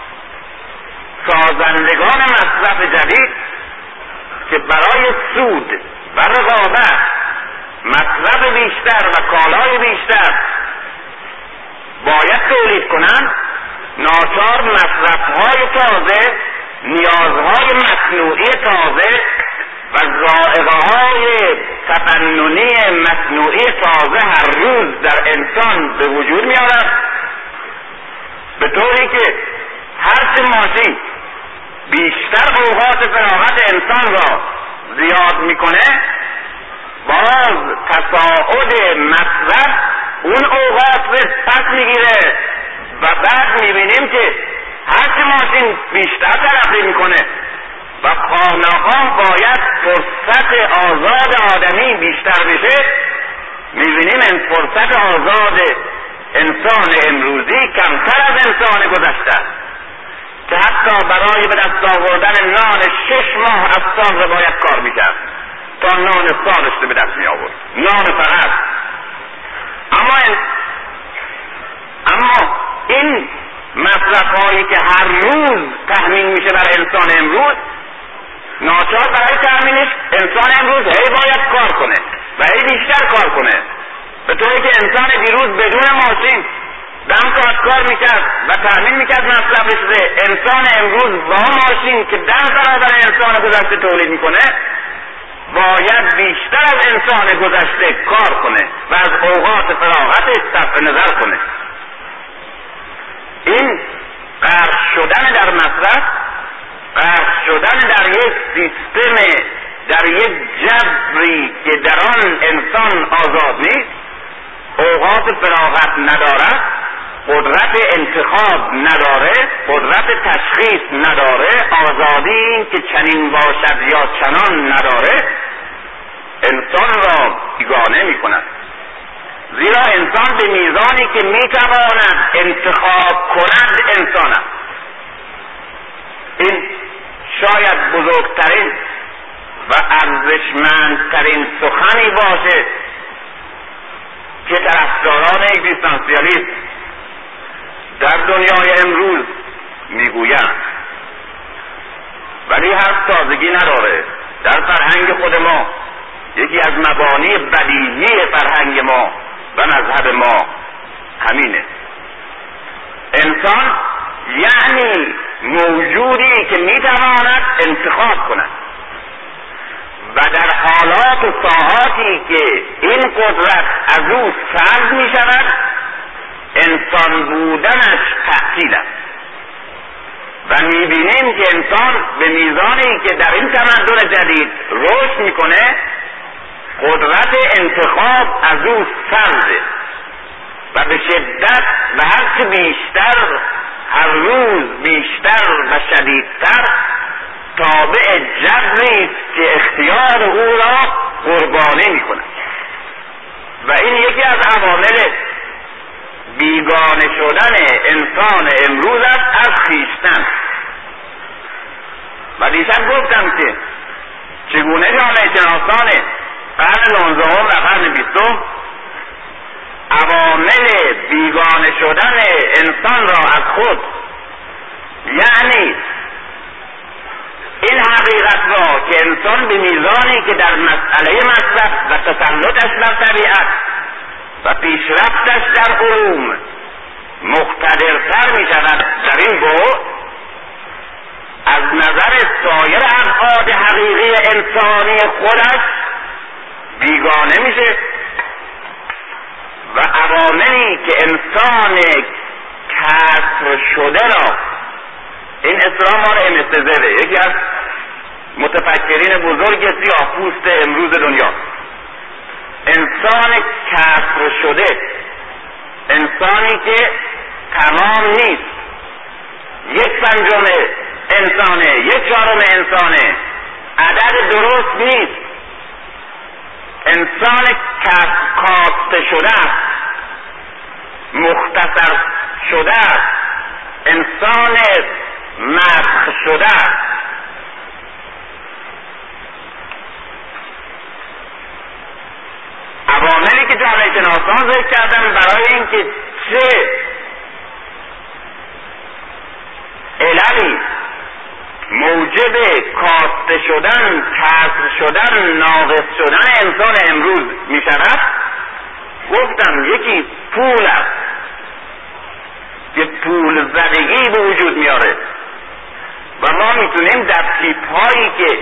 سازندگان مصرف جدید که برای سود و رقابت مصرف بیشتر و کالای بیشتر باید تولید کنند، ناچار مصرف‌های تازه، نیازهای مصنوعی تازه و ذائقه‌های تفننی مصنوعی تازه هر روز در انسان به وجود می‌آورد، به طوری که هرچه ماشین بیشتر اوقات فراغت انسان را زیاد میکنه، باز تصاعد مصرف اون اوقات رو پس میگیره و بعد میبینیم که هرچه ماشین بیشتر ترقی میکنه و خانه‌ها باید فرصت آزاد آدمی بیشتر بشه، میبینیم این فرصت آزاد انسان امروزی کمتر از انسان گذشته، که حتی برای به دست آوردن نان 6 ماه از سال باید کار میکرد تا نان سالش رو به دست می آورد، نان فقط. اما این مصرف هایی که هر روز تأمین میشه برای انسان امروز، ناچار برای تأمینش انسان امروز هی باید کار کنه و هی بیشتر کار کنه، به طوری که انسان دیروز بدون ماشین 10 ساعت کار میکرد و تأمین میکرد مصرفش رو، انسان امروز با ماشین که 10 برابر انسان گذشته تولید میکنه باید بیشتر از انسان گذشته کار کنه و از اوقات فراغتش صرف نظر کنه. این غرق شدن در مصرف، غرق شدن در یک سیستم، در یک جبری که در آن انسان آزاد نیست، اوقات فراغت ندارد، قدرت انتخاب نداره، قدرت تشخیص نداره، آزادی که چنین باشد یا چنان نداره، انسان را بیگانه می کند. زیرا انسان به میزانی که می تواند انتخاب کند انسان است. این شاید بزرگترین و ارزشمندترین سخنی باشه که طرفداران اگزیستانسیالیسم در دنیای امروز میگویند، ولی حرف تازگی نداره. در فرهنگ خود ما یکی از مبانی بدیهی فرهنگ ما و مذهب ما همینه. انسان یعنی موجودی که میتواند انتخاب کند و در حالات و ساعاتی که این قدرت از او سلب می شود انسان بودنش تحصیل است. و می بینیم که انسان به میزانی که در این تمدن جدید رشد میکنه قدرت انتخاب از او سلبه و به شدت و هرچه بیشتر، هر روز بیشتر و شدیدتر تابع جبری است که اختیار او را قربانی میکند. و این یکی از عوامل بیگانه شدن انسان امروز است از خویشتن. و دیشب گفتم که چگونه جامعه شناسان قرن 19 و قرن 20 عوامل بیگانه شدن انسان را از خود، یعنی این حقیقت را که انسان به میزانی که در مسئله مصرف و تسلطش بر طبیعت و پیشرفتش در علوم مقتدرتر می شود، در این بعد از نظر سایر ابعاد حقیقی انسانی خودش بیگانه میشه و عواملی که انسان کسر شده را، این اصطلاح مال MSZ، یکی از متفکرین بزرگ سیاه‌پوست امروز دنیا، انسان کسر شده، انسانی که تمام نیست، 1/5 انسانه، 1/4 انسانه، عدد درست نیست، انسان کاسته شده است، مختصر شده است، انسان مسخ شده است. عواملی که جامعه شناسان ذکر کردن برای اینکه چه عللی موجب کاسته شدن، کسر شدن، ناقص شدن انسان امروز می شود، گفتم یکی پول است که پول زدگی به وجود میاره و ما میتونیم در تیپ هایی که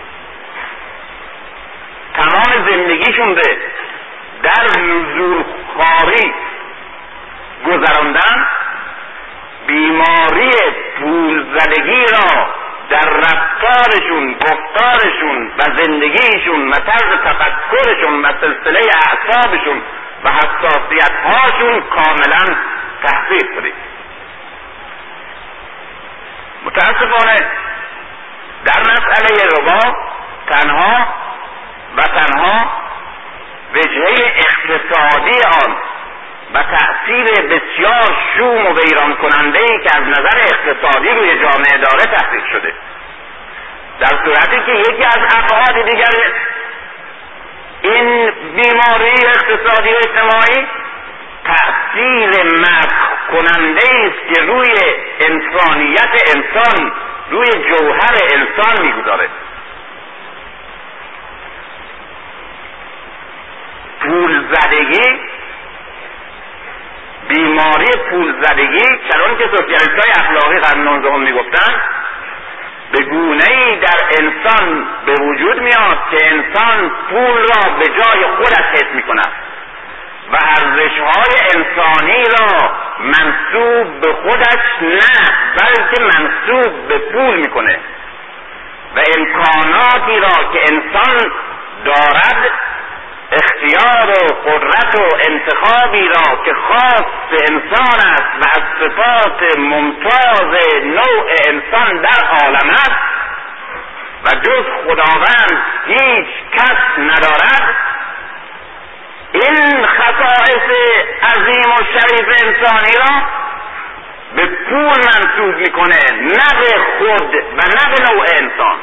تمام زندگیشون به در نزول خاری گذراندن، بیماری پول زدگی را در رفتارشون، گفتارشون و زندگیشون و طرز تفکرشون و سلسله اعصابشون و حساسیت هاشون کاملا تحقیق کنید. متاسفانه در مسئله ربا تنها وجهه اقتصادی آن و تأثیر بسیار شوم و ویران کننده‌ای که از نظر اقتصادی روی جامعه داره تحقیق شده، در صورتی که یکی از ابعاد دیگر این بیماری اقتصادی و اجتماعی تأثیر مسخ کننده‌ای است که روی انسانیت انسان، روی جوهر انسان میگذاره. پول زدگی، بیماری پول زدگی، چنان که سوسیالیست‌های اخلاقی قرن 19 میگفتن، به گونه‌ای در انسان به وجود میاد که انسان پول را به جای خودش حس میکند و ارزش‌های انسانی را منسوب به خودش نه بلکه منسوب به پول میکنه و امکاناتی را که انسان دارد، اختیار و قدرت و انتخابی را که خاص انسان است و از صفات ممتاز نوع انسان در عالم است و جز خداوند هیچ کس ندارد، این خصائص عظیم و شریف انسانی را به پول منسوب میکنه، نه به خود و نه به نوع انسان.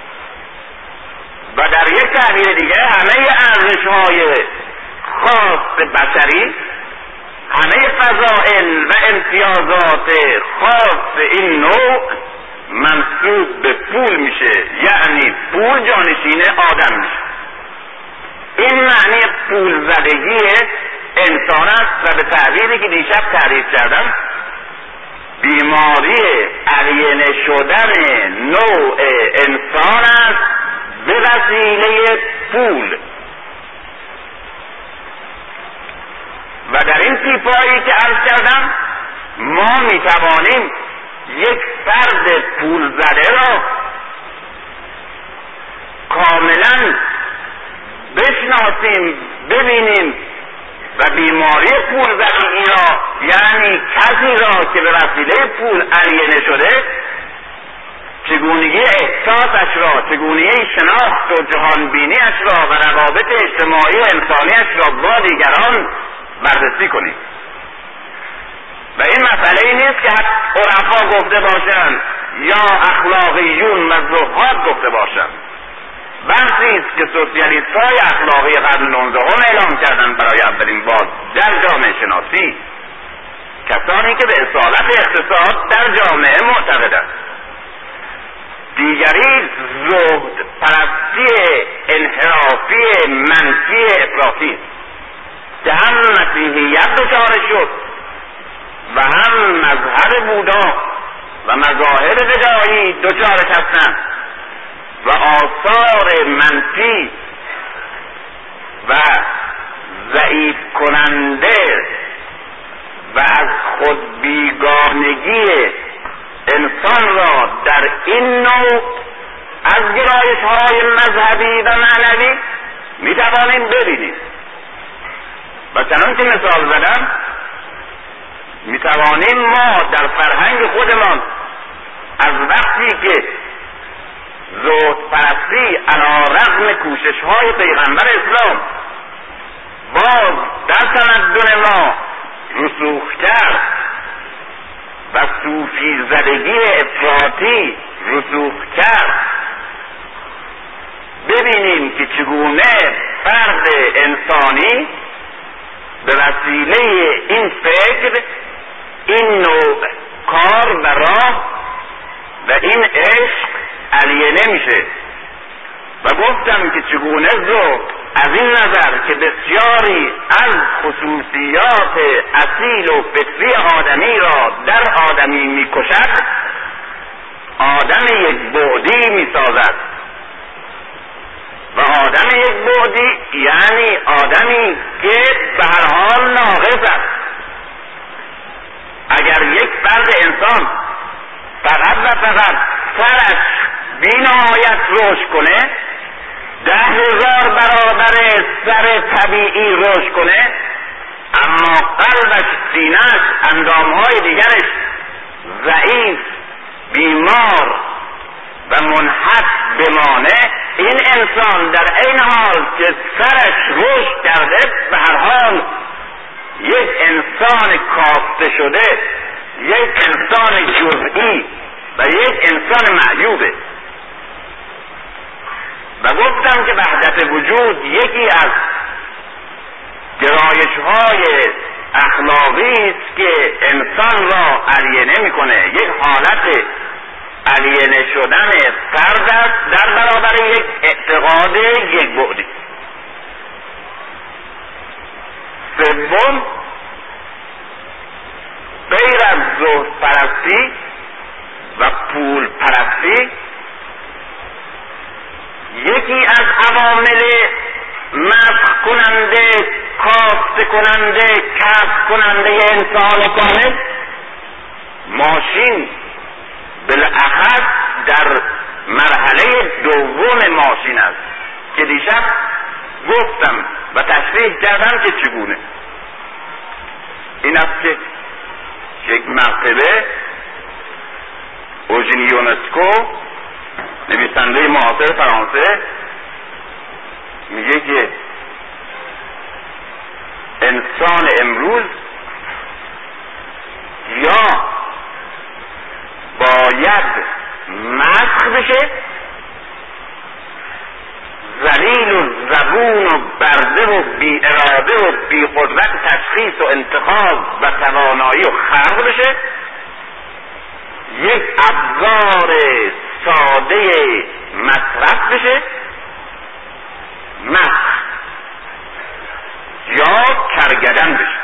و در یک تعبیر دیگه همه ارزش‌های خاص بشری، همه فضائل و امتیازات خاص این نوع منسوب به پول میشه، یعنی پول جانشین آدم میشه. این معنی پول زدگی انسان است و به تعبیری که دیشب تعریف کردم، بیماری علیه شدن نوع انسان است به وسیله پول. و در این تیپایی که عرض کردم ما میتوانیم یک فرد پول زده را کاملا بشناسیم، ببینیم و بیماری پول زدگی را، یعنی کسی را که به وسیله پول علیه شده، چگونگی احساسش را، چگونگی شناخت و جهانبینیش را و روابط اجتماعی و انسانیش را با دیگران بررسی کنیم. و این مسئله ای نیست که عرفا گفته باشند یا اخلاقیون و زهاد گفته باشند، بحثی است که سوسیالیست‌های اخلاقی قرن 19 اعلام کردند برای اولین بار در جامعه شناسی، کسانی که به اصالت اقتصاد در جامعه معتقدند. دیگری زهد پرستی انحرافی منفی افراطی که هم مسیحیت دچار شد و هم مذهب بودا و مذاهب بدایی دچارش هستند و آثار منفی و ضعیف کننده و از خود بیگانگی انسان را در این نوع از گرایش‌های مذهبی و معنوی می‌توانیم ببینیم. و چنان که مثال زدم، می‌توانیم ما در فرهنگ خودمان از وقتی که زهد پرستی علی رغم کوشش‌های پیغمبر اسلام باز در تمدن ما رسوخ کرد و صوفی زدگی افراطی رسوخ کرد، ببینیم که چگونه فرد انسانی به وسیله این فکر، این نوع کار و راه و این عشق علیه میشه. و گفتم که چگونه ذوق از این نظر که بسیاری از خصوصیات اصیل و فطری آدمی را در آدمی میکشد، آدم یک بعدی میسازد. و آدم یک بعدی یعنی آدمی که به هر حال ناقص است. اگر یک فرد انسان فقط و فقط سرش بی‌نهایت رشد کنه، 10,000 برابر سر طبیعی رشد کنه، اما قلبش، سینه‌اش، اندامهای دیگرش ضعیف، بیمار و منحط بمانه، این انسان در عین حال که سرش رشد کرده به هر حال یک انسان کاسته شده، یک انسان جزئی و یک انسان معیوبه. و گفتم که وحدت وجود یکی از گرایش‌های اخلاقی است که انسان را علیه می‌کنه. یک حالت علیه شدن فرد است در برابر یک اعتقاد یک بعدی. سوم، غیر از زهد پرستی و پول پرستی، یکی از عوامل مسخ کننده، کاسته کننده، کسب کننده انسان کامل ماشین، بالاخص در مرحله دوم ماشین است که دیشب گفتم و تشریح کردم که چگونه. این است که یک مرتبه اوژنی یونسکو، نویسنده معاصر فرانسه، میگه که انسان امروز یا باید مسخ بشه، ذلیل و زبون و برده و بی اراده و بی قدرت تشخیص و انتخاب و توانایی و خلق بشه، یک ابزار ساده مصرف بشه، مسخ، یا کرگدن بشه.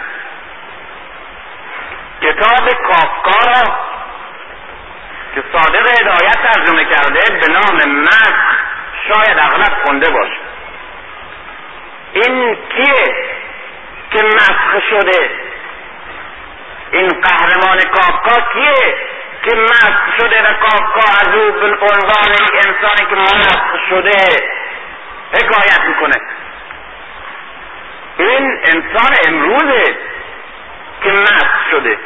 کتاب کافکا را که صادق هدایت ترجمه کرده به نام مسخ شاید اغلب خونده باشه. این کیه که مسخ شده؟ این قهرمان کافکا کیه که مسخ شده و کافکا از او به عنوان یک انسانی که مسخ شده حکایت میکنه؟ این انسان امروزه که مسخ شده.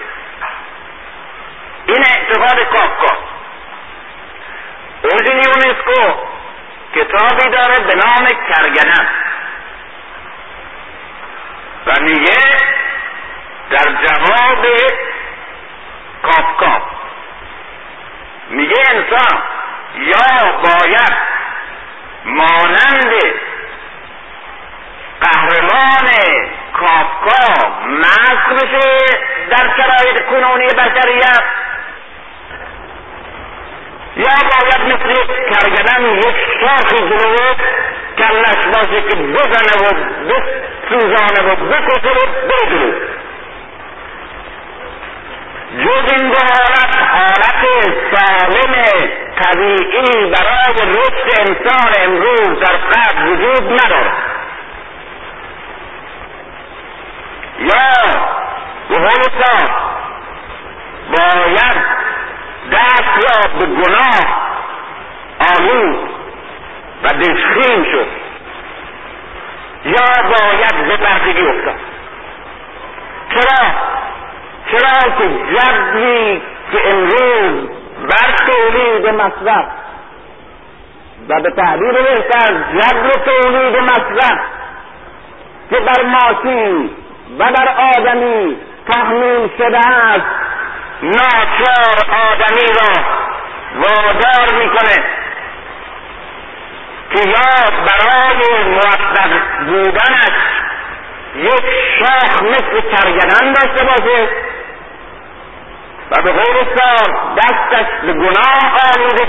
این اعتقاد کافکا. اوژنی یونسکو کتابی داره به نام کرگدن و میگه در جواب کافکا، میگه انسان یا باید مانند قهرمان کافکا مسخ بشه در شرایط کنونی بشریت، یا باید مثل یک کرگدن یک شاخی جلوه کلش باشه که بزنه و بسوزانه و بکشه و بجلو. جز این دو حالت سالم طبیعی برای رشد انسان امروز در قلب وجود نداره. یا به قول صاحب باید دست را به گناه آلود و دلخیم شد، یا باید به بردگی افتاد. چرا که جبری که امروز بر تولید مصرف و به تعبیر بهتر جبر تولید مصرف که بر ماشین و بر آدمی تحمیل شده است، ناچار آدمی را وادار میکنه که یا برای موفق بودنش یک شاخ مثل کرگدن داشته باشه و به قول سال دستش به گناه آلوده